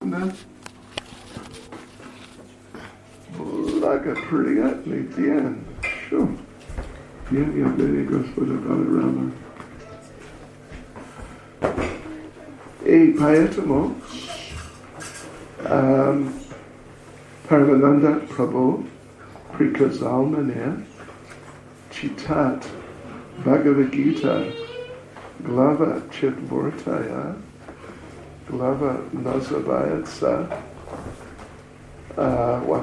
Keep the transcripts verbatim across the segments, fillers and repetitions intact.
приятно. Благоприятный день. Что? День явления Господа Баларама. И поэтому эм, Парамананда Прабhu приказал мне читать Бхагавад-гита, глава четвертая, глава называется uh, what?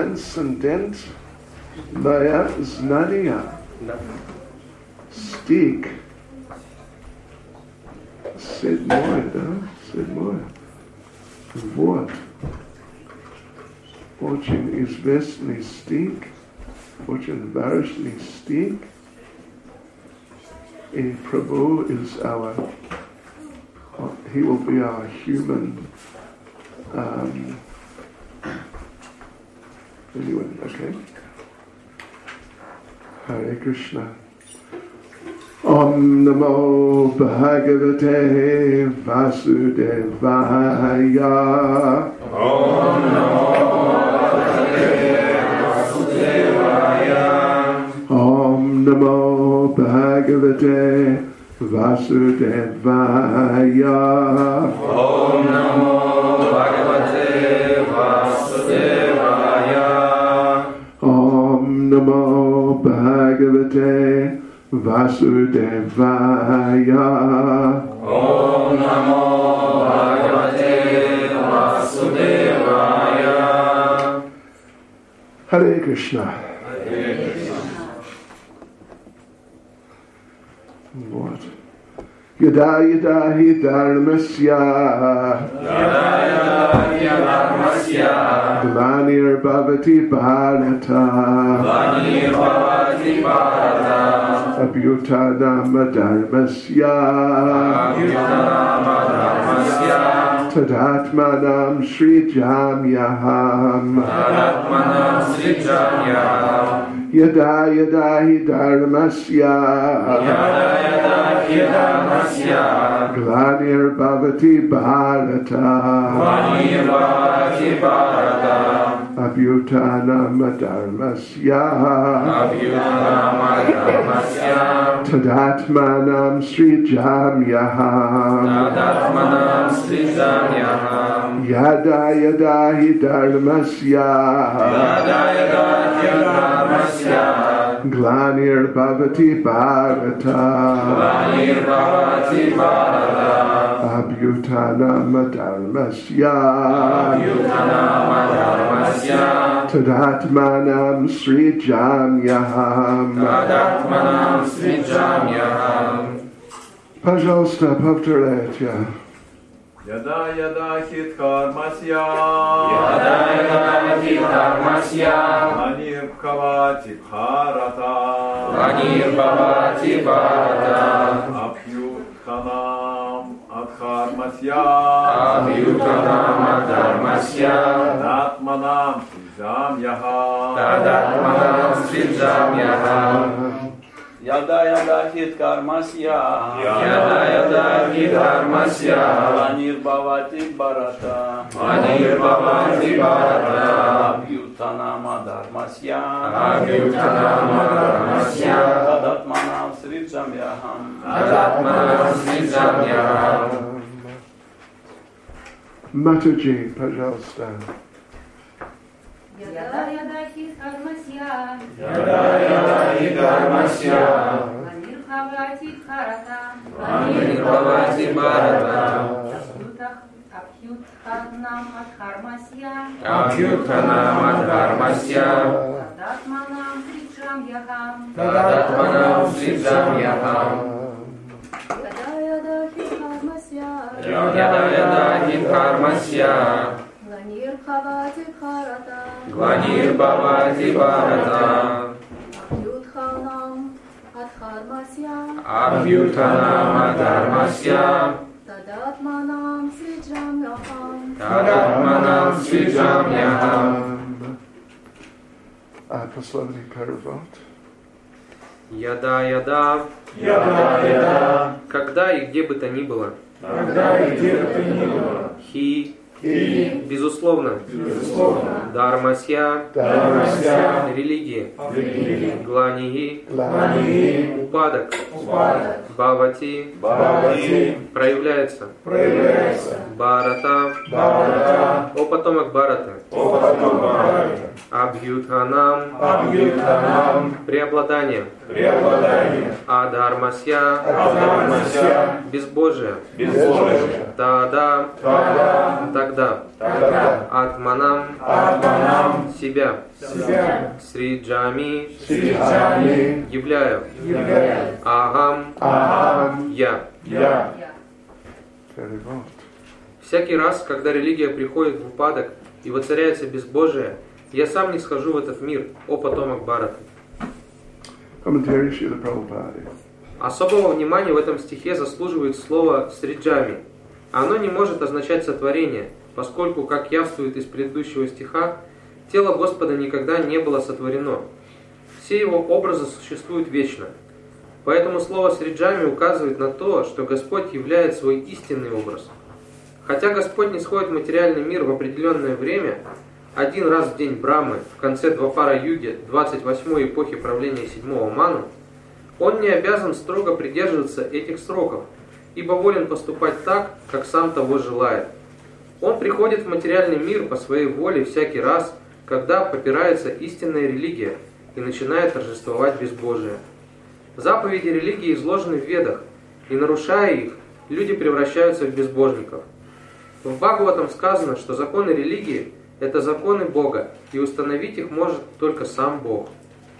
Трансцендентное знание. Стих седьмой, да? Седьмой. Вот. Очень известный стих, очень важный стих. И Prabhu is our, he will be our human, um, anyway, okay. Hare Krishna. Om Namo Bhagavate Vasudevaya. Om Namo Bhagavate Vasudevaya. Om Namo Bhagavate Vasudevaya. Om Namo Bhagavate Vasudevaya. Om Namo Bhagavate Vasudevaya. Om Namo Bhagavate Vasudevaya. Hare Krishna. Hare Krishna. What? Yada yada hi dharmasya. Yada yada hi dharmasya. Glanir bhavati bharata. Glanir bhavati bharata. Abhyutanama dharmasya. Abhyutanama dharmasya. Tadatmanam srijamyaham. Tadatmanam srijamyaham. Yada yada hi dharmasya. Yada yada hi dharmasya. Glanir bhavati bharata. Glanir bhavati bharata. Abhyutanama dharmasya. Abhyutanama dharmasya. Tadatmanam srijamyaham. Tadatmanam srijamyaham. Yada yada hi dharmasya. Yada yada hi dharmasya. Glanir bhavati bharata. Glanir bhavati bharata. Abhyutanama dharmasya. Abhyutanama dharmasya. Tadatmanam srijamyaham. Tadatmanam srijamyaham. Пожалуйста, повторяйте. Yada yada hit karmasya. Yada yada hi dharmasya. Glanir bhavati bharata. Glanir bhavati bharata. Abhyutanam adharmasya. Abhyutanama dharmasya. Tadatmanam srijamyaham. Tadatmanam srijamyaham. Yada yada hit karmasya. Yada yada hi dharmasya. Glanir bhavati bharata. Glanir bhavati bharata. Abhyutanama dharmasya. Abhyutanama dharmasya. Tadatmanam srijamyaham. Tadatmanam srijamyaham. Mataji, пожалуйста. Yada yada hi dharmasya. Yada yada hi dharmasya. Glanir bhavati bharata. Glanir bhavati bharata. Abhyutanam adharmasya. Abhyutanama dharmasya. Tadatmanam srijamyaham. Tadatmanam srijamyaham. Yada yada hi dharmasya. Yada yada hi dharmasya. Glanir bhavati bharata. Glanir bhavati bharata. Abhyutanam adharmasya. Abhyutanama dharmasya. Tadatmanam srijamyaham. Tadatmanam srijamyaham. А пословный перевод. Яда, яда, Яда, яда. когда и где бы то ни было. Когда и где бы то ни было. Хи, И Безусловно. безусловно Дharmasya. Дharmasya Религии. религии Глании. Глании Упадок. Упадок Бхавати. Бхавати Проявляется. проявляется Бхарата. Бхарата О потомок Бхарата. о потом Бхарата Абхьютханам. Абхьютханам Преобладание. преобладание Адхармасья. Адхармасья Безбожие. безбожие Тада. Тогда Тогда. тогда Атманам. Атманам Себя. себя Сриджами. Сриджами Являю. являю Агам. Ахам Я. я. Перевод. Всякий раз, когда религия приходит в упадок и воцаряется безбожие, я сам не схожу в этот мир, о потомок Бхарата. Комментарий Шрила Прабхупады. Особого внимания в этом стихе заслуживает слово «сриджами». Оно не может означать сотворение, поскольку, как явствует из предыдущего стиха, тело Господа никогда не было сотворено. Все его образы существуют вечно. Поэтому слово «сриджами» указывает на то, что Господь являет свой истинный образ. Хотя Господь не сходит в материальный мир в определенное время, один раз в день Брамы, в конце Двапара-юги, двадцать восьмой эпохи правления седьмого Ману, Он не обязан строго придерживаться этих сроков, ибо волен поступать так, как сам того желает. Он приходит в материальный мир по своей воле всякий раз, когда попирается истинная религия и начинает торжествовать безбожие. Заповеди религии изложены в Ведах, и, нарушая их, люди превращаются в безбожников. В Бхагаватам сказано, что законы религии – это законы Бога, и установить их может только сам Бог.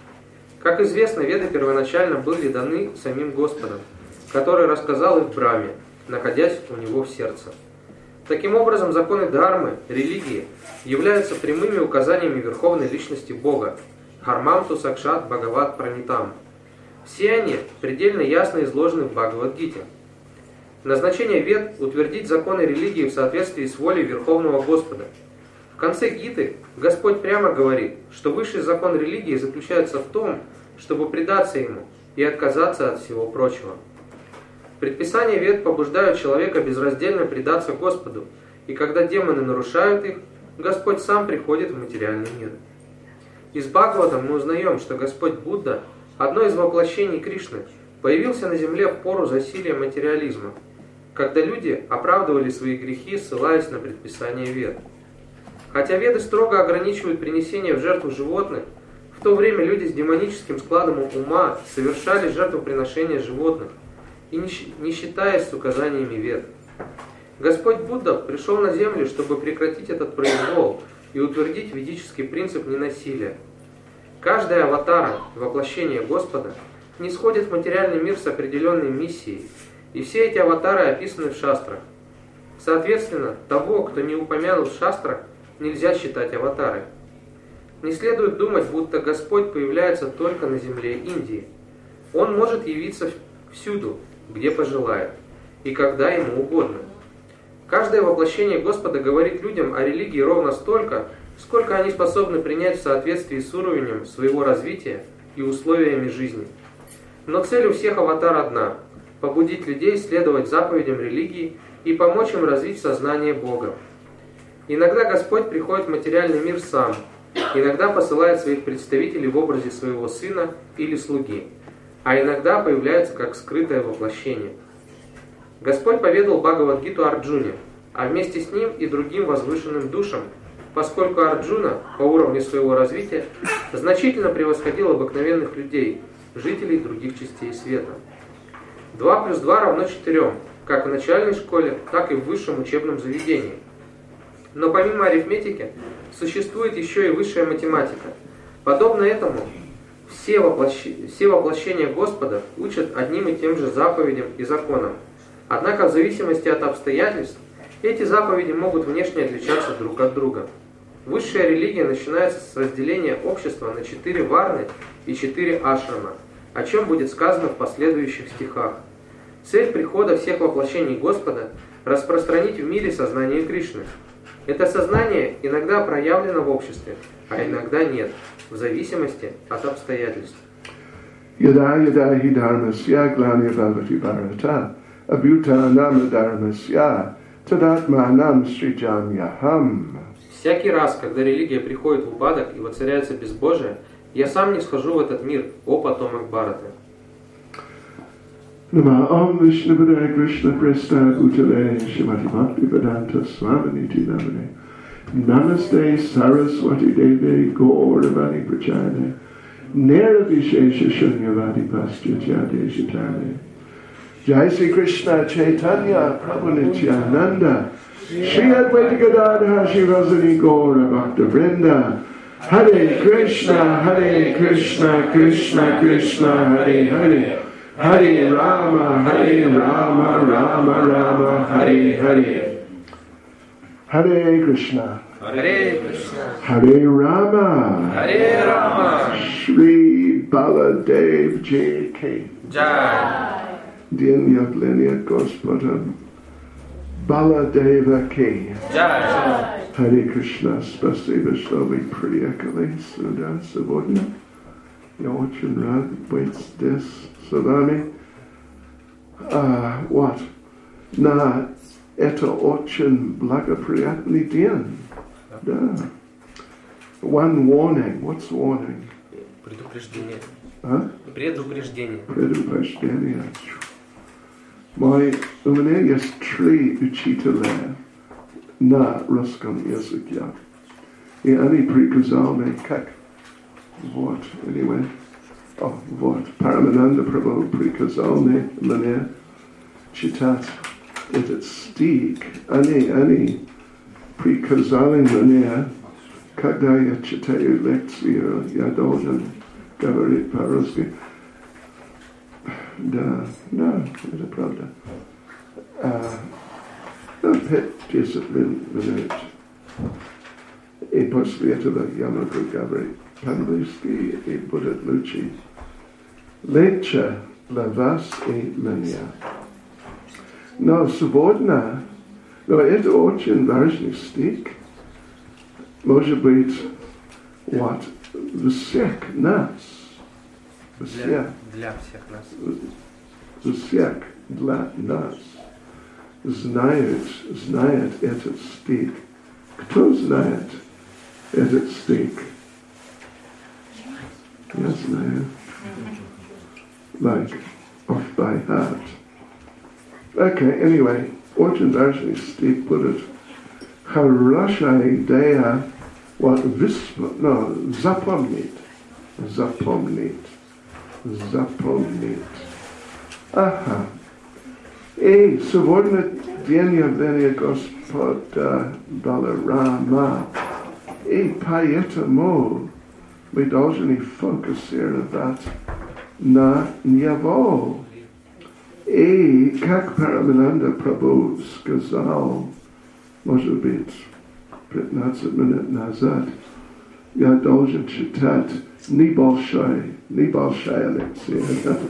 Как известно, Веды первоначально были даны самим Господом, который рассказал их в Браме, находясь у него в сердце. Таким образом, законы дхармы, религии, являются прямыми указаниями Верховной Личности Бога, Хармамту Сакшат Бхагават Пранитам. Все они предельно ясно изложены в Бхагавад-гите. Назначение Вед – утвердить законы религии в соответствии с волей Верховного Господа. В конце Гиты Господь прямо говорит, что высший закон религии заключается в том, чтобы предаться ему и отказаться от всего прочего. Предписания Вед побуждают человека безраздельно предаться Господу, и когда демоны нарушают их, Господь сам приходит в материальный мир. Из Бхагавата мы узнаем, что Господь Будда, одно из воплощений Кришны, появился на земле в пору засилия материализма, когда люди оправдывали свои грехи, ссылаясь на предписания Вед. Хотя Веды строго ограничивают принесение в жертву животных, в то время люди с демоническим складом ума совершали жертвоприношение животных, и не считаясь с указаниями Вед. Господь Будда пришел на землю, чтобы прекратить этот произвол и утвердить ведический принцип ненасилия. Каждая аватара, воплощение Господа, нисходит в материальный мир с определенной миссией, и все эти аватары описаны в шастрах. Соответственно, того, кто не упомянут в шастрах, нельзя считать аватарой. Не следует думать, будто Господь появляется только на земле Индии. Он может явиться всюду, где пожелает, и когда ему угодно. Каждое воплощение Господа говорит людям о религии ровно столько, сколько они способны принять в соответствии с уровнем своего развития и условиями жизни. Но цель у всех аватар одна – побудить людей следовать заповедям религии и помочь им развить сознание Бога. Иногда Господь приходит в материальный мир сам, иногда посылает своих представителей в образе своего сына или слуги, а иногда появляется как скрытое воплощение. Господь поведал Бхагавад-гиту Арджуне, а вместе с ним и другим возвышенным душам, поскольку Арджуна по уровню своего развития значительно превосходил обыкновенных людей, жителей других частей света. два плюс два равно четырем, как в начальной школе, так и в высшем учебном заведении. Но помимо арифметики, существует еще и высшая математика. Подобно этому, все, воплощ... все воплощения Господа учат одним и тем же заповедям и законам. Однако в зависимости от обстоятельств, эти заповеди могут внешне отличаться друг от друга. Высшая религия начинается с разделения общества на четыре варны и четыре ашрама, о чем будет сказано в последующих стихах. Цель прихода всех воплощений Господа – распространить в мире сознание Кришны. Это сознание иногда проявлено в обществе, а иногда нет, в зависимости от обстоятельств. Yada yada hi dharmasya glanir bhavati bharata abhyutanam dharmasya Tadatmanam srijamyaham. Всякий раз, когда религия приходит в упадок и воцаряется безбожие, я сам не схожу в этот мир, о потомок Бхараты. Nama Om Vishnupadaya Krishna Presta Bhutale Shrimati Bhaktivedanta Swaminiti Namane Namaste Saraswati Deve Gauravani Prachane Nirvishesha Shunyavadi Paschatya Shatane Jai Sri Krishna Chaitanya Prabhu Nityananda Shri Advaita Gadadhara Shri Rasani Gaura Bhakta Vrinda Hare Krishna Hare Krishna Krishna Krishna Hare Hare Hare Rama, Hare Rama, Rama Rama, Hare Hare. Hare Krishna, Hare Krishna, Hare Rama, Hare Rama, Shri Baladev J K. Jai, Din Yaglenya Gospoda Baladeva K. Jai, Hare Krishna, Spasiba Shlovi Priyakali Suda Savodna. Я очень рад быть здесь с вами. А, вот, на это очень благоприятный день. Да. One warning. What's warning? предупреждение. А? Предупреждение. Предупреждение. Мой, у меня есть три учителя на русском языке. И они приказали мне, как вот, anyway. О, вот, Парамананда Прабху приказал мне, мне читать этот стих. Они, они приказали мне, когда я читаю лекцию, я должен говорить по-русски. Да, да, это правда. А, ну, пять-десять минут. И после этого я могу говорить по-английски, и будет лучше. Легче для вас и для меня. Но сегодня, но это очень важный стих, может быть, вот, всех нас, всех, Для, для всех нас. всех для нас знает, знает этот стих. Кто знает этот стих? Я знаю. Like, off by heart. Okay, anyway, очень важный стих будет. Хорошая идея, вот, виспо, no, запомнить, запомнить, запомнить. Ага. И сегодня день явления Господа Баларама. И поэтому мы должны фокусировать на него. И как Парамананда Прабху сказал, может быть, пятнадцать минут назад, я должен читать небольшой, небольшая лекция.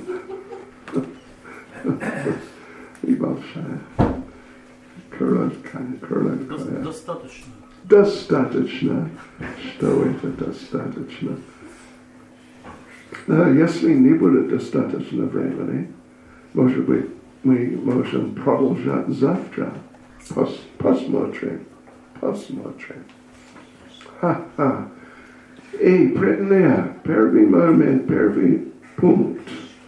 Небольшая. Короткая, короткая. Достаточно. Достаточно. Что это достаточно? А если не будет достаточно времени, может быть, мы можем продолжать завтра. Пос, посмотрим. Посмотрим. Ха-ха. И предня, первый момент, первый пункт,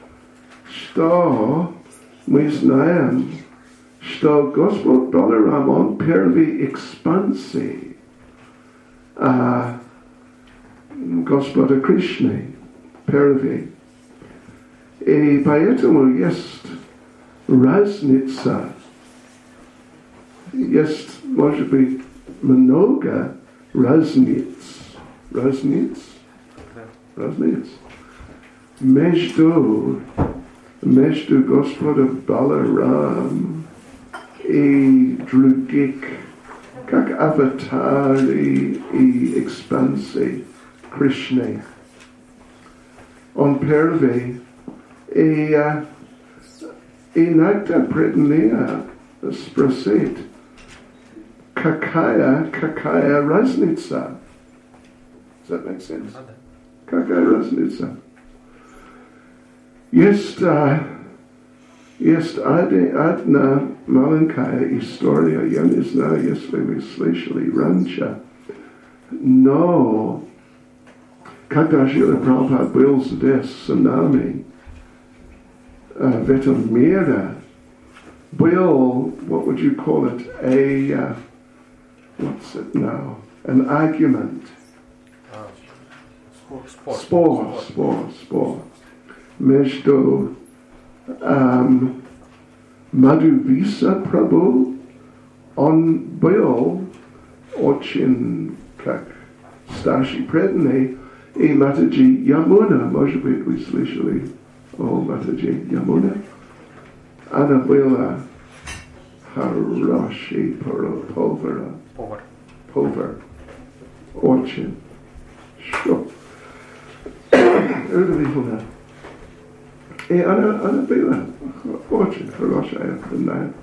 что мы знаем, что Господь Баларам, он первый экспансии а, Господа Кришны, первый. И поэтому есть разница, есть, может быть, много разниц, разниц, разниц между, между Господом Баларам и других, как аватары и экспансии Кришны. Он первый, и uh, иногда преднее спросить, какая, какая разница? Does that make sense? Какая разница? Есть, uh, Есть одна маленькая история, я не знаю, если вы слышали раньше, но когда Шрила Прабхупада был здесь с нами, в этом мире, был, what would you call it, a, uh, what's it now, an argument. Спор. Спор, спор, спор. Между um, Madhuvisa Prabhu, он был очень, как старший преданный, и Матаджи Ямуна, может быть, вы слышали о Матаджи Ямуна? Она была хороший повар. Повар. Повар. Очень. Что? Удивительно. И она, она была очень хорошая, преданная.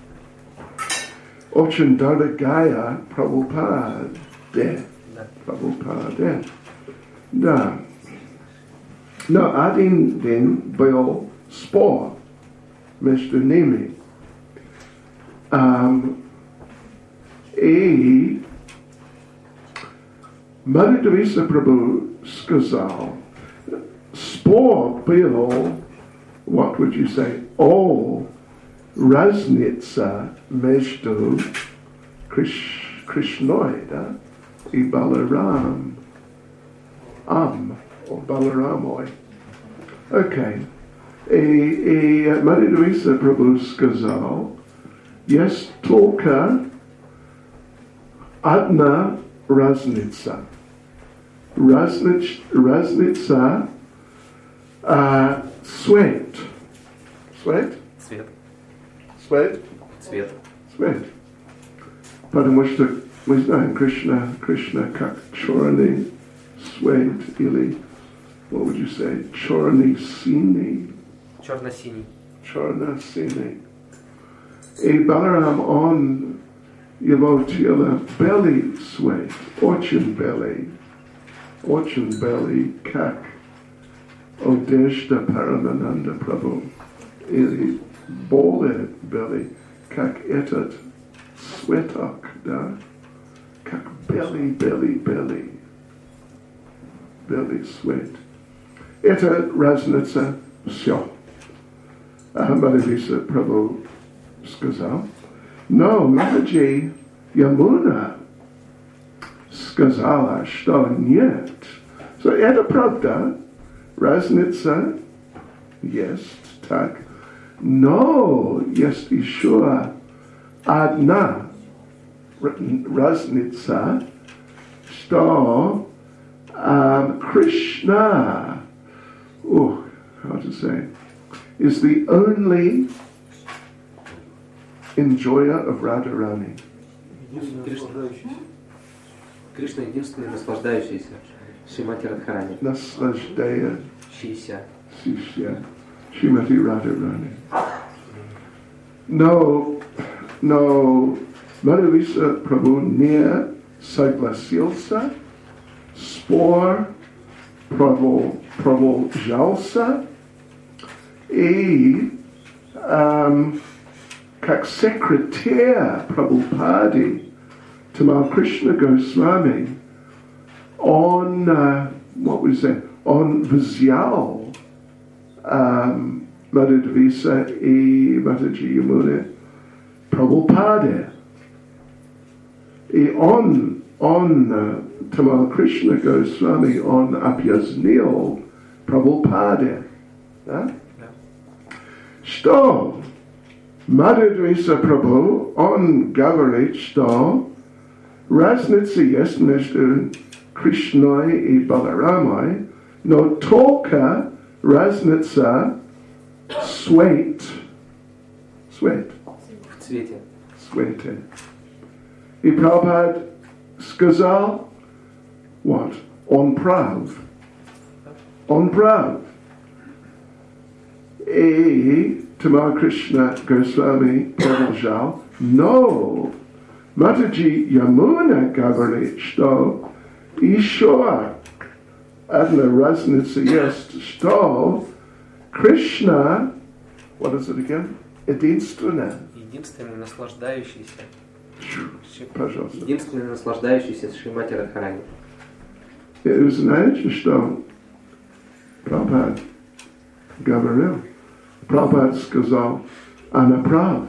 Очень дорогая Прабхупаде. Прабхупаде. Да. Но один день был спор между ними. Um, и Madhuvisa Prabhu сказал, спор был, what would you say, о разница между Криш, Кришной, да, и Баларам, Ам, о Баларамой. Окей. И, и Madhuvisa Prabhu сказал, есть только одна разница. Разница, разница а, свет. Свет? Цвет. Свет? Цвет. Свет. Потому что мы знаем Кришна, Кришна как черный свет или, what would you say, черный синий. Черно-синий. Черно-синий. И Баларам, он, его тело белый свет, очень белый, очень белый, как одежда Парамананда Прабhu, или более белый, как этот цветок, да, как белый, белый, белый, белый свет. Это разница все. Madhuvisa Prabhu сказал, но Матаджи Ямуна сказала, что нет. So, это правда, разница есть так, но есть еще одна разница, что um, Krishna, oh, how to say, is the only enjoyer of Radharani. Кришна единственный наслаждающийся Шримати Радхарани. Наслаждающийся. Шримати Радharani. No, no, Madhuvisa Prabhu не согласился, спор продолжался, и um, как секретарь Прабхупады Tamal Krishna Goswami, он, uh, what we say, он взял um, Madhuvisa и Mataji Yamuna Prabhupada. И он, он, uh, Tamal Krishna Goswami, он объяснил Prabhupada. Да? Что Madhuvisa Prabhu, он говорит, что разница есть между Кришной и Баларамой, но только разница свет, свет, в цвете. Свете. И Прабхупада сказал, what? Он прав. Он прав. И Tamal Krishna Goswami продолжал, но Mataji Yamuna говорит, что еще одна разница есть, что Krishna, what is it again? единственное. Единственный наслаждающийся. Пожалуйста. Единственный наслаждающийся Шримати Радхарани. И вы знаете, что Прабхупад говорил, Прабхупад сказал, она прав.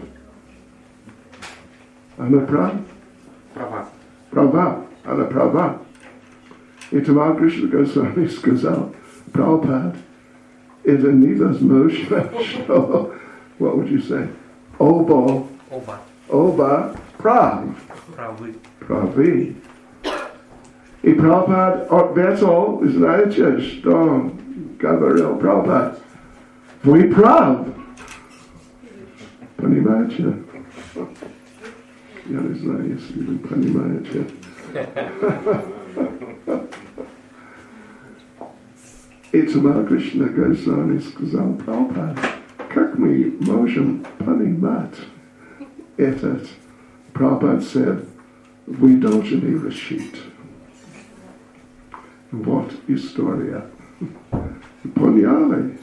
Она прав. Права. Права. Она права. И Тамал Кришна Госвами сказал, Прабхупад, это невозможно, что, what would you say? Оба. Оба. Оба прав. Правы. Правы. И Прабхупад ответил, знаете, что говорил Прабхупад? Вы прав. Понимаете? Я не знаю, если вы понимаете. И Тамал Кришна Госвами сказал, Прабхупад, как мы можем понимать этот? Prabhupada said, вы должны решить. Вот история. Поняли?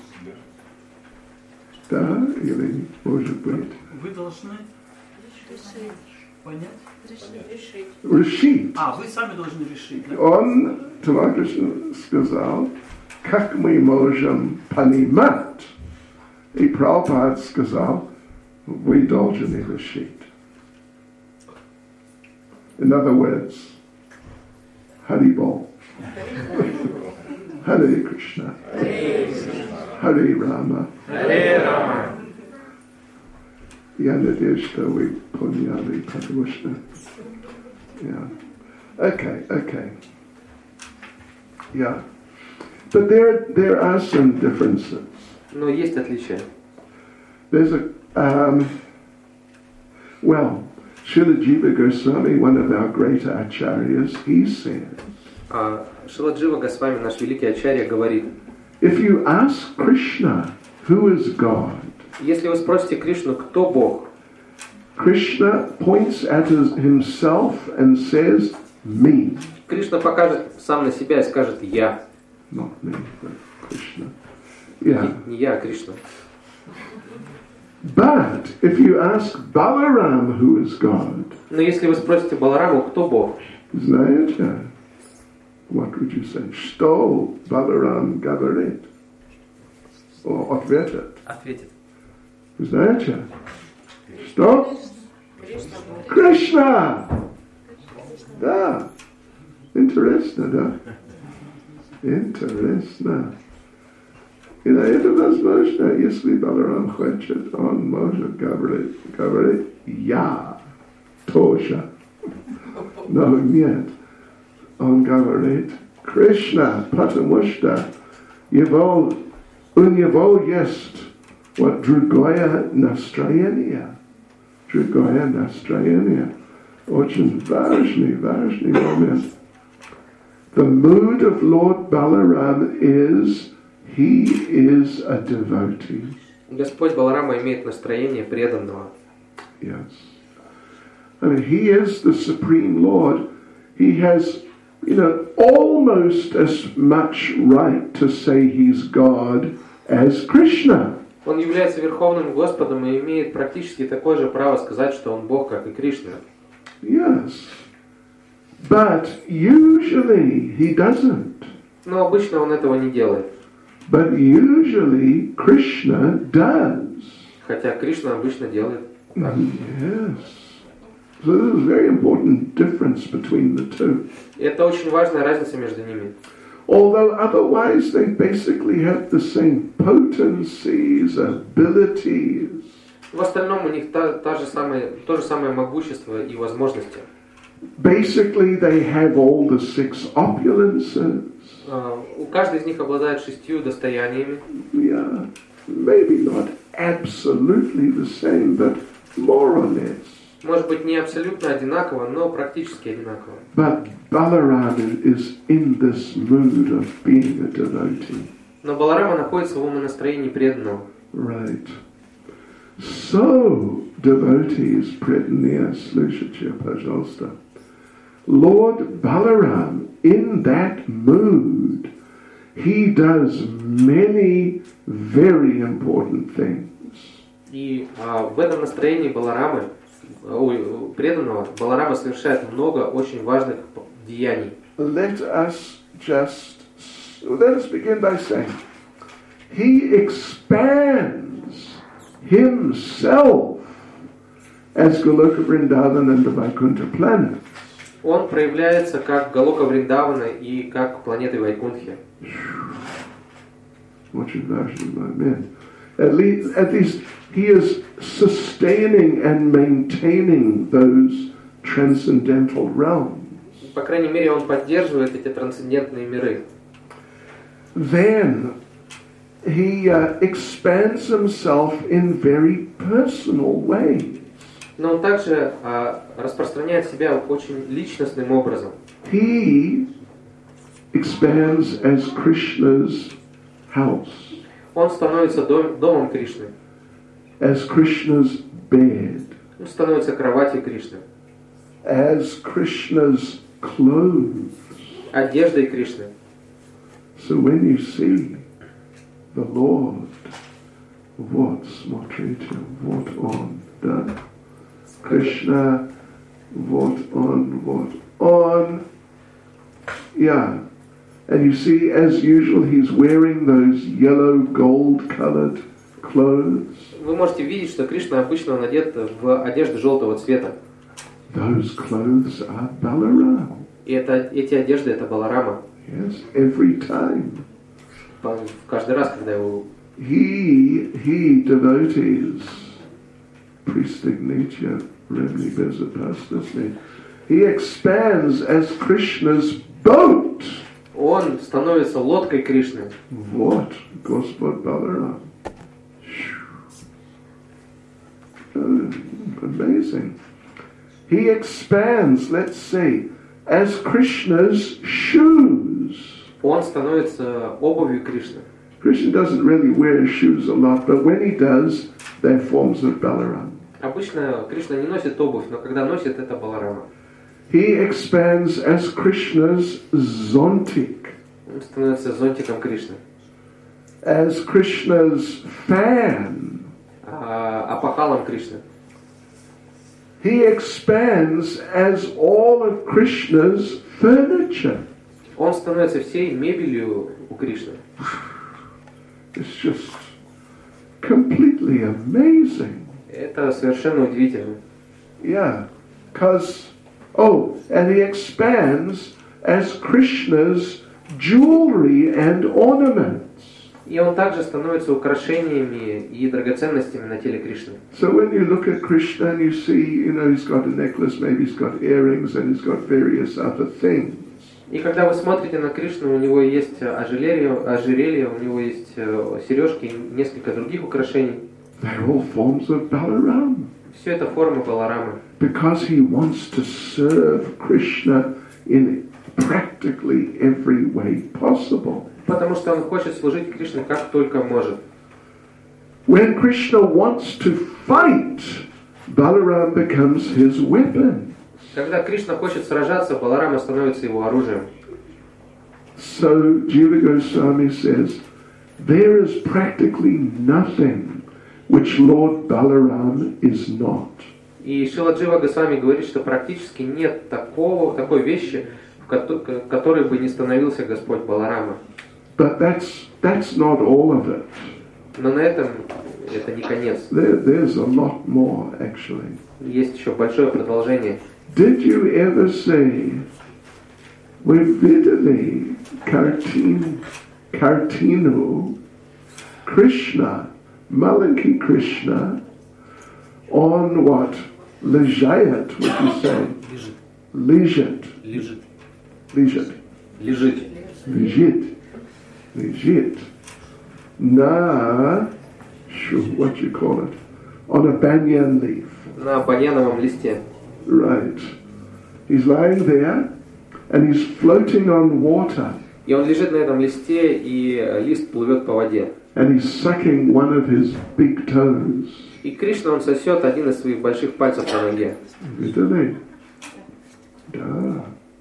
Да? Или может быть? Вы должны понять? Решить. Решить. А, вы сами должны решить, да? Он, Тамал Кришна сказал, как мы можем понимать? И Прабхупад сказал, вы должны решить. In other words, Haribol, Hare Krishna, Hare Rama. Hare Rama. Я надеюсь, что вы поняли, потому что... Yeah. Okay, okay. Yeah. But there, there are some differences. Но есть отличия. There's a... Um, well... Srila Jiva Goswami, one of our great acharyas, he says, А Шрила Джива Госвами, наш великий ачарья, говорит, if you ask Krishna, who is God, если вы спросите Кришну, кто Бог, Krishna points at his, himself and says, me. Кришна покажет сам на себя и скажет «я». Not me, but Krishna. Yeah. Не, не я, а Кришна. But if you ask Balaram, who is God, Но если вы спросите Балараму, кто Бог, знаете, what would you say? Что Balaram говорит? Or ответит? ответит. Знаете? Что? Кришна! Да. Интересно, да? Интересно. И на это возможно, если Баларам хочет, он может говорить, говорить «я» тоже. Но нет. Он говорит «Кришна», потому что его, у него есть вот другое настроение. Другое настроение. Очень важный, важный момент. The mood of Lord Balaram is he is a devotee. Господь Баларама имеет настроение преданного. Yes. I mean, he is the Supreme Lord. He has, you know, almost as much right to say he's God as Krishna. Он является Верховным Господом и имеет практически такое же право сказать, что он Бог, как и Кришна. Yes. But usually he doesn't. Но обычно он этого не делает. But usually Krishna does. Хотя Кришна обычно делает так. Yes. So this is a very important difference between the two. И это очень важная разница между ними. Although otherwise they basically have the same potencies, abilities. В остальном у них та, та же самая, то же самое могущество и возможности. Basically they have all the six opulences. Uh, у каждой из них обладает шестью достояниями. Yeah, maybe not absolutely the same, but more or less. Может быть, не абсолютно одинаково, но практически одинаково. But Balaram is in this mood of being a devotee. Но Баларама находится в умонастроении преданного. Right. So, devotees, преданные, слушайте, пожалуйста. Lord Balaram, in that mood, he does many very important things. И а, в этом настроении Баларамы, ой, преданного, Баларама совершает много очень важных деяний. Let us just, let us begin by saying, he expands himself as Goloka Vrindavan and the Vaikuntha planets. Он проявляется как Галока Вриндавана и как планеты Вайкунтхи. Much inversion by men. At least, at least he is sustaining and maintaining those transcendental realms. По крайней мере, он поддерживает эти трансцендентные миры. Then he uh, expands himself in very personal ways. Но он также а, распространяет себя очень личностным образом. He expands as Krishna's house, Он становится дом, домом Кришны. as Krishna's bed, Он становится кроватью Кришны. as Krishna's clothes. Одеждой Кришны. So when you see the Lord, what смотрите, what on, да? Krishna, what on, what on, yeah. And you see, as usual, he's wearing those yellow, gold-colored clothes. Вы можете видеть, что Кришна обычно он одет в одежду желтого цвета. Those clothes are Balaram. И это, эти одежды это Баларама. Yes, every time. По- Каждый раз, когда его... He, he devotees, Pristignatia, Remni Bezapastasne, he expands as Krishna's boat. Он становится лодкой Кришны. What? Gospod Balaram. Oh, amazing. He expands, let's say, as Krishna's shoes. Он становится обувью Кришны. Krishna doesn't really wear shoes a lot, but when he does, they're forms of Balaram. Обычно Кришна не носит обувь, но когда носит, это Баларама. He expands as Krishna's zontik, Он становится зонтиком Кришны. as Krishna's fan. А апахалом Кришны. He expands as all of Krishna's furniture. Он становится всей мебелью у Кришны. It's just completely amazing. Это совершенно удивительно. Yeah, because, oh, and he expands as Krishna's jewelry and ornaments. И он также становится украшениями и драгоценностями на теле Кришны. So when you look at Krishna and you see, you know, he's got a necklace, maybe he's got earrings, and he's got various other things. И когда вы смотрите на Кришну, у него есть ожерелье, ожерелье, у него есть э, сережки и несколько других украшений. They're all forms of Balaram. Все это формы Баларамы. Because he wants to serve Krishna in practically every way possible. Потому что он хочет служить Кришне как только может. When Krishna wants to fight, Balaram becomes his weapon. Когда Кришна хочет сражаться, Баларама становится его оружием. So Jiva Goswami says, there is practically nothing which Lord Balaram is not. И Шрила Джива Госвами говорит, что практически нет такого, такой вещи, в ко- которой бы не становился Господь Баларама. But that's that's not all of it. Но на этом это не конец. There, there's a lot more actually. Есть еще большое продолжение. Did you ever say, Vidali Kartin Kartinu Krishna, Malaki Krishna, on what? Lejayat, what you say? Lejat. Лежит. Lejat. Лежит. Lejit. Lejit. Na, sure, what you call it? On a banyan leaf. На баньяновом листе. Right. He's lying there and he's floating on water И он лежит на этом листе, и лист плывет по воде. and he's sucking one of his big toes. И Кришна, он сосет один из своих больших пальцев на ноге. Vidali. Da.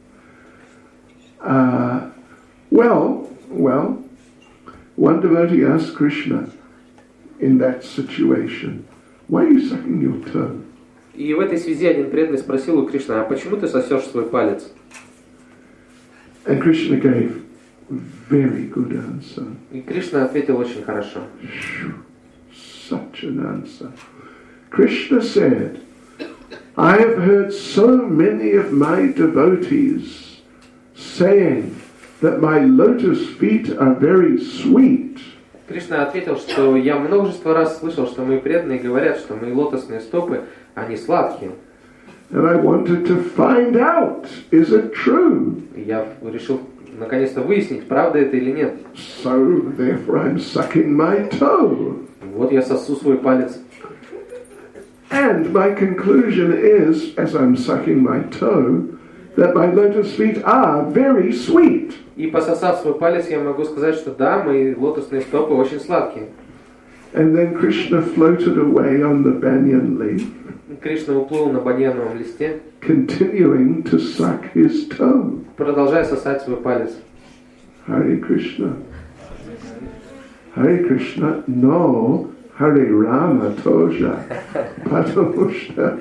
Uh, well, well, one devotee asked Krishna in that situation, why are you sucking your toe? И в этой связи один преданный спросил у Кришны, а почему ты сосешь свой палец? And Krishna gave very good answer. И Кришна ответил очень хорошо. Such an answer. Krishna said, I have heard so many of my devotees saying that my lotus feet are very sweet. Кришна ответил, что я множество раз слышал, что мои преданные говорят, что мои лотосные стопы, они сладкие. And I wanted to find out, is it true? И я решил наконец-то выяснить, правда это или нет. So therefore I'm sucking my toe. Вот я сосу свой палец. And my conclusion is, as I'm sucking my toe, that my lotus feet are very sweet. И пососав свой палец, я могу сказать, что да, мои лотосные стопы очень сладкие. And then Krishna floated away on the banyan leaf, Кришна уплыл на баньяновом листе, continuing to suck his toe. продолжая сосать свой палец. Hare Krishna. Hare Krishna. No, Hare Rama Toja. Patamushta.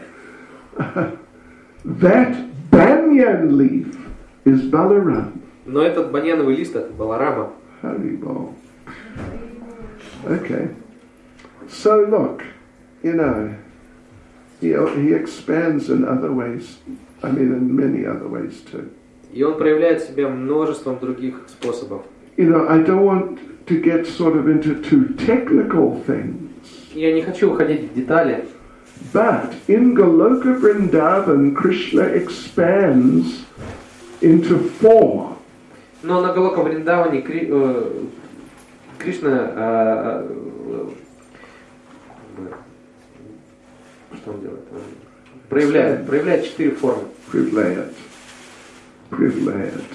That banyan leaf is Balaram. Но этот баньяновый лист это Баларама. Haribol. Okay. So look, you know, he, he expands in other ways. I mean, in many other ways too. И он проявляет себя множеством других способов. You know, I don't want to get sort of into too technical things. Я не хочу уходить в детали. But in Goloka Vrindavan, Krishna expands into four. Но на Галока Вриндаване Кри, э, Кришна э, э, что он делает? Он проявляет, проявляет четыре формы. Privlayat. Privlayat.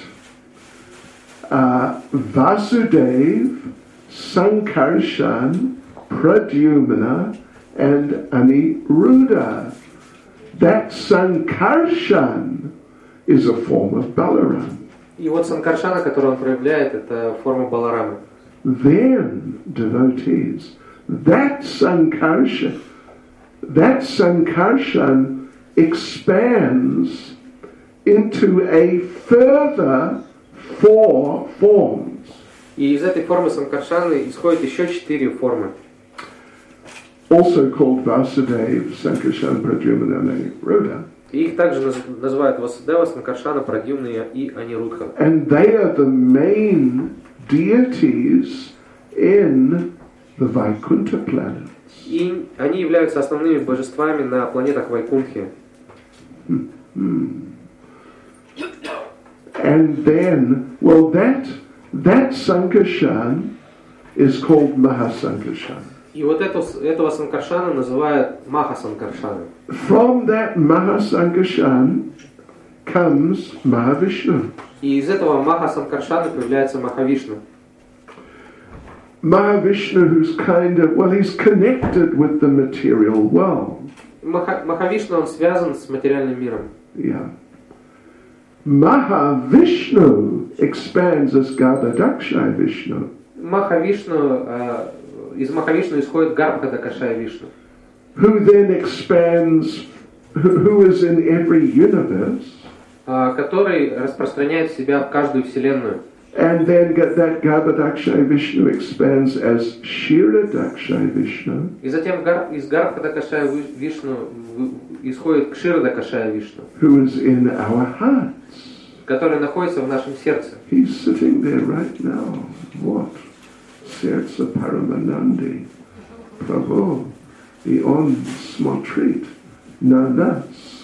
Uh, Vasudev, Sankarshan, Pradyumna, and Aniruddha. That Sankarshan is a form of Balaram. И вот Санкаршана, который он проявляет, это форма Баларамы. Then, devotees, that Sankarshan, that Sankarshan expands into a further four forms. И из этой формы Санкаршаны исходят еще четыре формы. Also called Vasudev, Sankarshan, Pradyumna, and Aniruddha. И их также наз- называют Васудева, Санкаршана, Прадьюмна и Анирудха. And they are the main deities in the Vaikuntha planets. И они являются основными божествами на планетах Вайкунтхи. Hmm. And then, well, that that Sankarshan is called Mahasankarshan. И вот эту, этого Санкаршана называют Маха Санкаршана. From that Mahasankarshan comes Mahavishnu. И из этого Маха Санкаршана появляется Махавишну. Mahavishnu, who's kind of, well, he's connected with the material world. Маха, Махавишну, он связан с материальным миром. Yeah. Mahavishnu expands as Garbhadakshay Vishnu. Махавишну, э, из Махавишну исходит Гарбхадакашая Вишну. Who then expands, who, who is in every universe. Э, который распространяет себя в каждую вселенную. And then that Garbhadakshay Vishnu expands as Kshiradakshay Vishnu. И затем гар, из Гарбхадакашая Вишну исходит Кширадакашая Вишну, Who is in our hearts. который находится в нашем сердце. He's sitting there right now. What? Sertsa Paramanandi. Prabhu. И он смотрит на нас.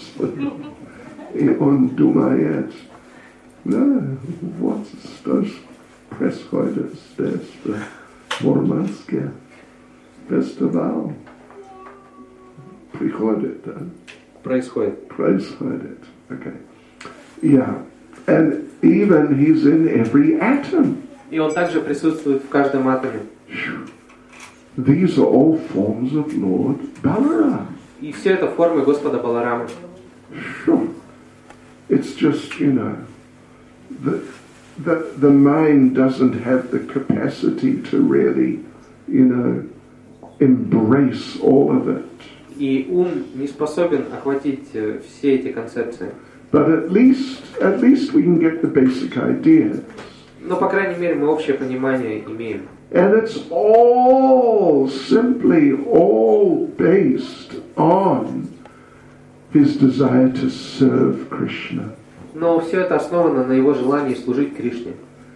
И он думает, да, вот что происходит здесь, в Мурманске. Фестиваль. Приходит, да? Происходит. Происходит. Okay. Yeah. And even he's in every atom. И он также присутствует в каждом атоме. These are all forms of Lord Balaram. И все это формы Господа Баларамы. Sure. It's just, you know, the, the, the mind doesn't have the capacity to really, you know, embrace all of it. И ум не способен охватить э, все эти концепции. But at least, at least we can get the basic idea. Но, по крайней мере, мы общее понимание имеем. And it's all simply all based on his desire to serve Krishna. Но все это основано на его желании служить Кришне.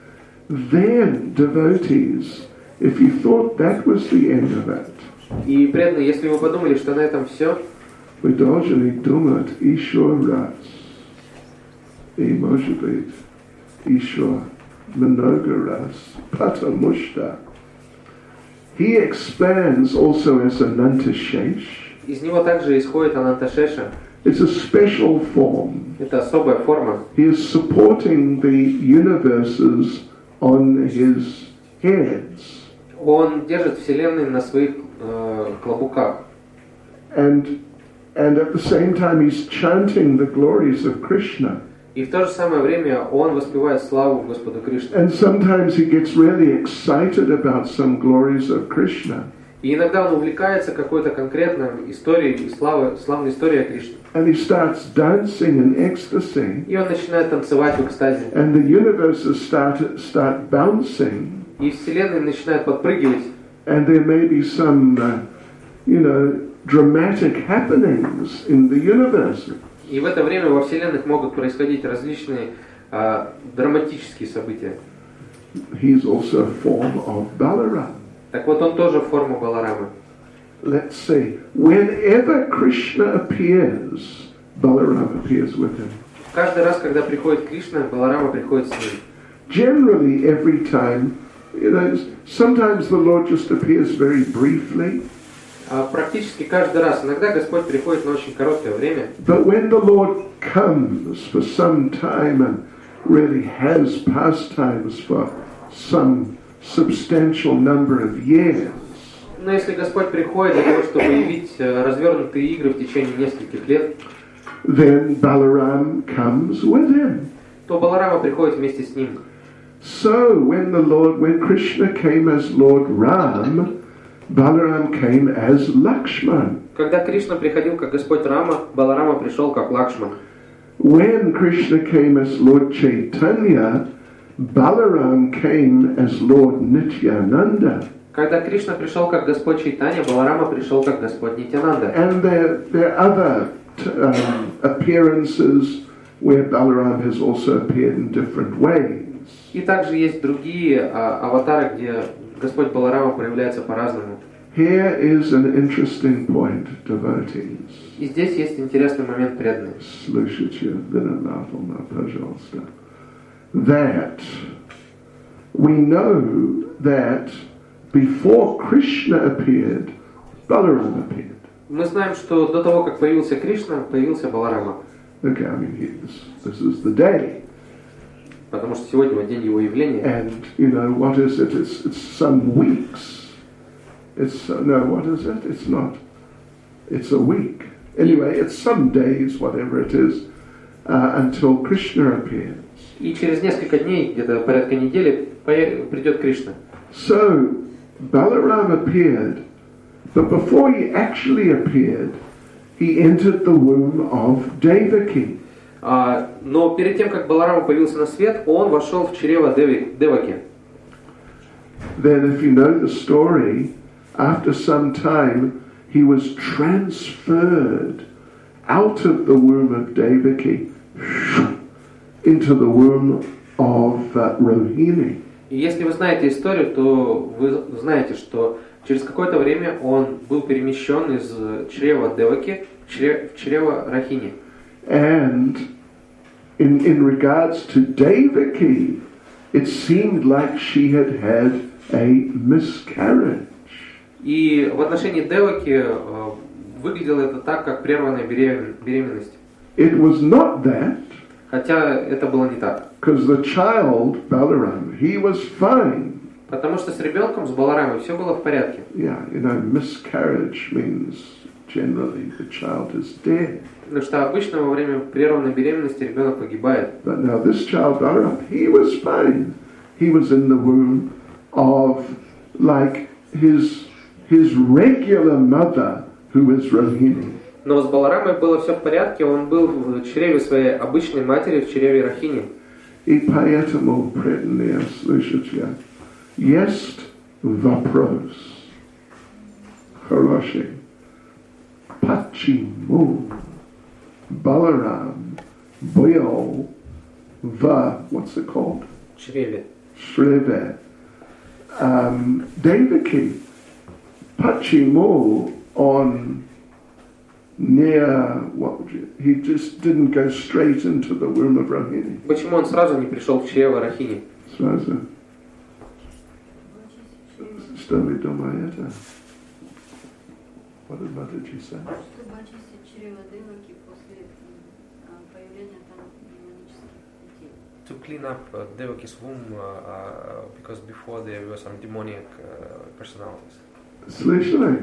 Then, devotees, if you thought that was the end of it, И преданные, если вы подумали, что на этом все, вы должны думать еще раз. И, может быть, еще много раз. Потому что he expands also as Anantashesh. из него также исходит Ананташеша. It's a special form. Это особая форма. He is supporting the universes on his heads. Он держит Вселенную на своих э, клобуках. And, and at the same time he's chanting the glories of Krishna. И в то же самое время он воспевает славу Господу Кришне. And sometimes he gets really excited about some glories of Krishna. И иногда он увлекается какой-то конкретной историей и славой, славной историей о Кришне. And he starts dancing in ecstasy. И он начинает танцевать в экстазе. And the universes start, start bouncing. И Вселенная начинает подпрыгивать. And there may be some, uh, you know, dramatic happenings in the universe. И в это время во Вселенных могут происходить различные э, драматические события. He's also a form of Balaram. Так вот, он тоже форма Баларамы. Let's see. Whenever Krishna appears, Balaram appears with him. Каждый раз, когда приходит Кришна, Баларама приходит с ним. Generally, every time, you know, sometimes the Lord just appears very briefly. А практически каждый раз. Иногда Господь приходит на очень короткое время. But when the Lord comes for some time and really has pastimes for some substantial number of years, Но если Господь приходит для того, чтобы явить э, развернутые игры в течение нескольких лет, then Balaram comes with him. то Баларама приходит вместе с ним. So when the Lord, when Krishna came as Lord Ram, Balaram came as Lakshman. Когда Кришна приходил как Господь Рама, Баларама пришел как Лакшман. When Krishna came as Lord Chaitanya, Balaram came as Lord Nityananda. Когда Кришна пришел как Господь Чайтанья, Баларама пришел как Господь Нитянанда. And there, there are other um, appearances where Balaram has also appeared in different ways. И также есть другие а, аватары, где Господь Баларама проявляется по-разному. Here is an interesting point, devotees. И здесь есть интересный момент преданный. Слушайте внимательно, пожалуйста. That we know that before Krishna appeared, Balaram appeared. Мы знаем, что до того, как появился Кришна, появился Баларама. Okay, I mean, he- this, this is the day. Потому что сегодня вот день его явления. And, you know, what is it? It's, it's some weeks. It's, uh, no, what is it? It's not. It's a week. Anyway, it's some days, whatever it is, uh, until Krishna appears. И через несколько дней, где-то порядка недели, поя- придет Кришна. So, Balaram appeared, but before he actually appeared, he entered the womb of Devaki. А, но перед тем, как Баларама появился на свет, он вошел в чрево Деви- Деваки. Then, if you know the story, after some time, he was transferred out of the womb of Devaki into the womb of uh, Rohini. И если вы знаете историю, то вы знаете, что через какое-то время он был перемещен из чрева Деваки в чре- в чрево Рахини. And in, in regards to Devaki, it seemed like she had had a miscarriage. И в отношении Деваки э, выглядело это так, как прерванная беремен- беременность. It was not that, Хотя это было не так. because the child, Balaram, he was fine. Потому что с ребенком, с Баларамой, все было в порядке. Yeah, you know, miscarriage means generally the child is dead. Потому что обычно во время прерванной беременности ребенок погибает. But now this child, Balaram, he was fine. He was in the womb of, like, his his regular mother, who is Rohini. Но с Баларамой было все в порядке, он был в чреве своей обычной матери, в чреве Рахини. И поэтому преданные слушатели, есть вопрос хороший. Почему Баларам был в, what's it called? Чреве. Шреве. Um, Деваки. Почему он не, what would you, he just didn't go straight into the womb of Rohini. Почему он сразу не пришел в чрево Рахини? Сразу. Что вы думаете? What did, what did you say? Чтобы очистить чрево Деваки после появления там демонических детей. To clean up uh, Devaki's womb uh, uh, because before there were some demoniac uh, personalities. Слышали?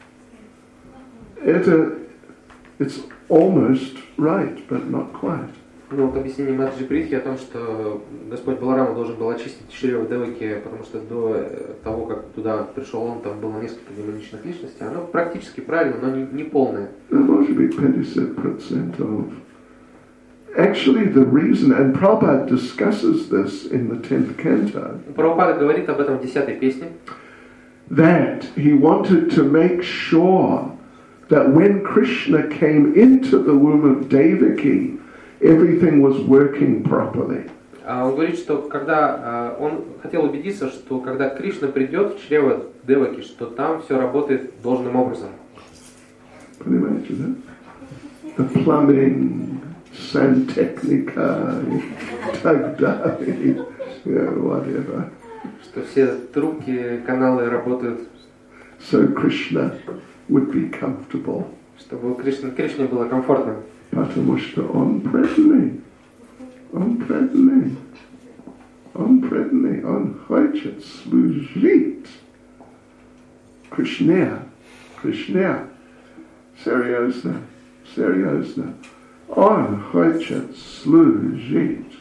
Это, it's almost right, but not quite. Ну вот объяснение Матаджи Притхи о том, что Господь Баларама должен был очистить чрево Деваки, потому что до того, как туда пришел он, там было несколько демоничных личностей. Оно практически правильно, но не, не полное. Может быть, пятьдесят процентов. Actually, the reason, and Prabhupada discusses this in the tenth canto, Прабхупада говорит об этом в десятой песне, that he wanted to make sure that when Krishna came into the womb of Devaki, everything was working properly. Он говорит, что когда он хотел убедиться, что когда Кришна придет в чрево Деваки, что там все работает должным образом. Понимаете, да? The plumbing, santechnica, так далее, yeah, whatever. Что все трубки, каналы работают. So Krishna would be comfortable. Чтобы Кришне, Кришне было комфортно. Потому что он преданный, он преданный, он преданный, он хочет служить Кришне, Кришне, серьезно, серьезно, он хочет служить.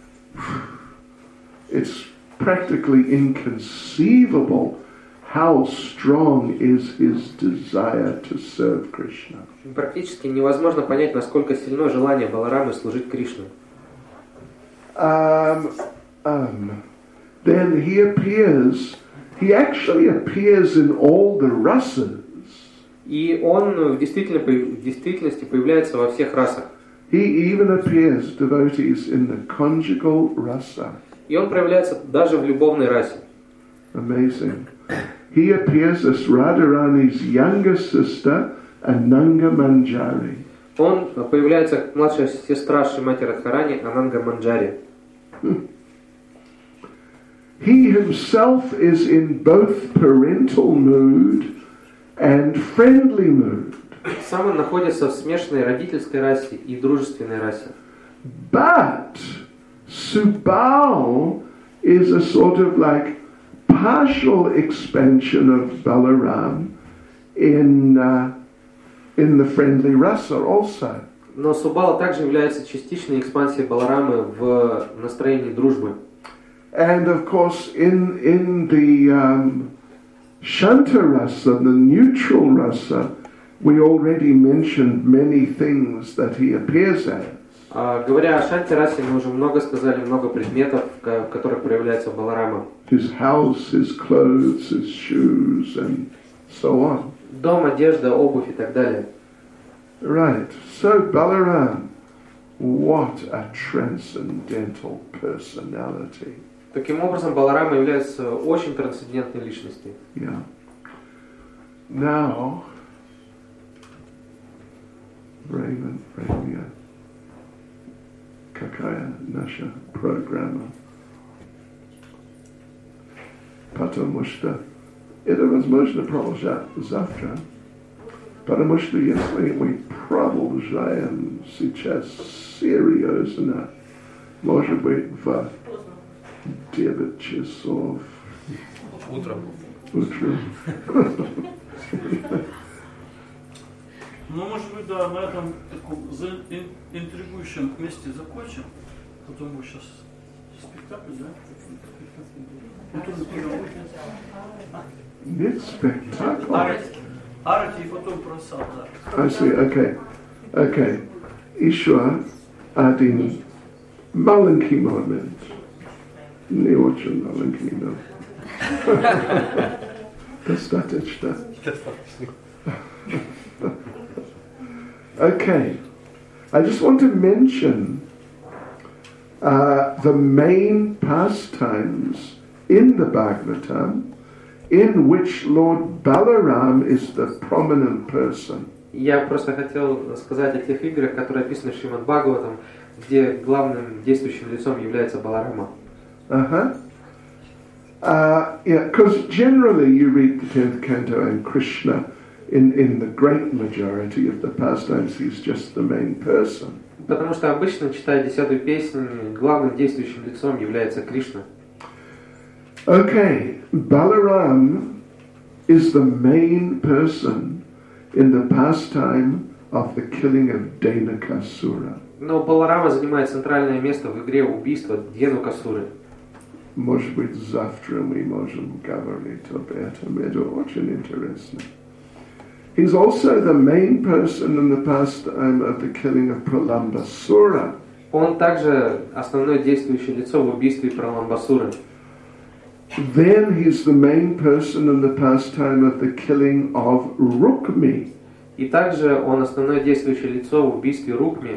It's practically inconceivable how strong is his desire to serve Krishna. Практически невозможно понять, насколько сильно желание Баларамы служить Кришне. Um, um, then he appears, he actually appears in all the rasas. И он в, действительно, в действительности появляется во всех расах. He even appears, devotees, in the conjugal rasa. И он проявляется даже в любовной расе. Amazing. He appears as Radharani's younger sister, Ananga Manjari. Он появляется как младшая сестра Шримати Радхарани, Ананга Манджари. He himself is in both parental mood and friendly mood. Сам он находится в смешанной родительской расе и дружественной расе. But Subal is a sort of like partial expansion of Balaram in uh, in the friendly rasa also. Но Субала также является частичной экспансией Баларамы в настроении дружбы. And of course, in in the um, Shanta rasa, the neutral rasa, we already mentioned many things that he appears as. А, говоря о Шанти расе, мы уже много сказали, много предметов, в которых проявляется Баларама. His house, his clothes, his shoes, and so on. Дом, одежда, обувь и так далее. Right. So Balaram, what a transcendental personality. Таким образом, Баларама является очень трансцендентной личностью. Yeah. Now, Raymond, Raymond, какая наша программа? Потому что это возможно продолжать завтра. Потому что если мы продолжаем сейчас серьезно, может быть, в девять часов Утром. утром. Ну, может быть, да, на этом таком интригующем месте закончим. Потом будет сейчас спектакль, да? Нет спектакля. Арати и потом просад, да. I see, okay. Okay. Еще один маленький момент. Не очень маленький, но достаточно. Okay. I just want to mention uh, the main pastimes in the Bhagavatam in which Lord Balaram is the prominent person. Я просто хотел сказать о тех играх, которые описаны в Шримад Бхагаватам, где главным действующим лицом является Баларама. Uh-huh. Uh, yeah, because generally you read the tenth canto and Krishna, in, in the great majority of the pastimes, he's just the main person. Потому что обычно, читая десятую песню, главным действующим лицом является Кришна. Okay, Balaram is the main person in the pastime of the killing of Dhenukasura. Но Баларама занимает центральное место в игре убийства Дхенукасуры. Может быть, завтра мы можем говорить об этом. Это очень интересно. He's also the main person in the pastime of the killing of Pralambasura. Он также основное действующее лицо в убийстве Праламбасуры. Then he's the main person in the pastime of the killing of Rukmi. И также он основное действующее лицо в убийстве Рукми.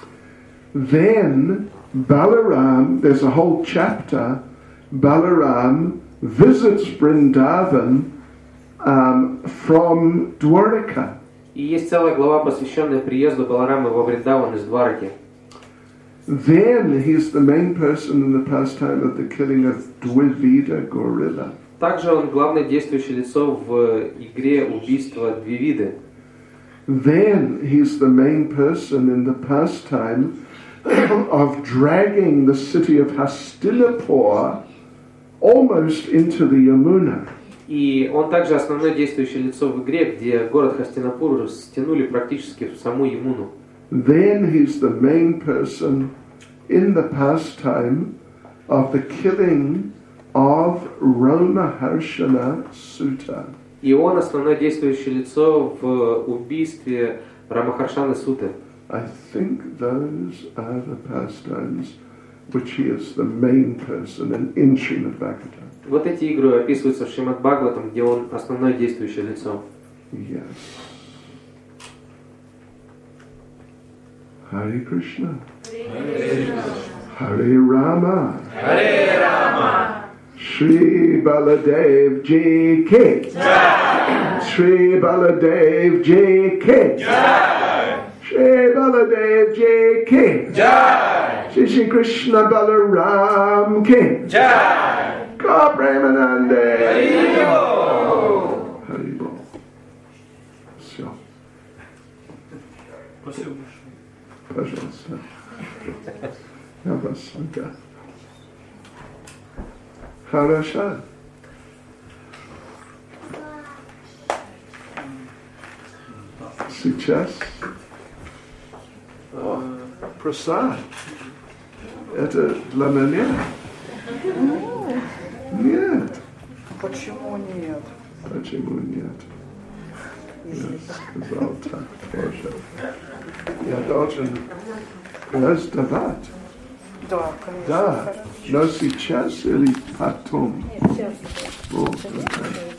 Then Balaram, there's a whole chapter, Balaram visits Vrindavan um, from Dwaraka. И есть целая глава, посвященная приезду Баларамы во Вриндаван из Двараки. Then he's the main person in the pastime of the killing of Dvivida gorilla. Также он главное действующее лицо в игре убийства Двивиды. Then he's the main person in the pastime of dragging the city of Hastinapur almost into the Yamuna. И он также основное действующее лицо в игре, где город Хастинапур стянули практически в саму Ямуну. Then he's the main person in the pastime of the killing of Ramaharshana Sutta. И он основное действующее лицо в убийстве Рамахаршаны Суты. I think those are the pastimes which he is the main person in, in Srimad Bhagavatam. Вот эти игры описываются в Шримад Бхагаватам, где он основное действующее лицо. Yes. Hare Krishna. Hare Rama. Hare Rama. Shri Baladev Ji Ki. Shri Baladev Ji Ki. Shri Baladev Ji Ki. Jai. Shri Shri Krishna Balaram Ki. Jai. Ka Premanande. Haribo. Haribo. Все. Спасибо большое. Пожалуйста. Я вас сюда. Хорошо. Сейчас о, просад. Это для меня? Нет. Почему нет? Почему нет? Если Я сказал так тоже. Я должен раздавать. да, конечно. Да, хорошо. но сейчас или потом? Нет, сейчас. Вот, okay.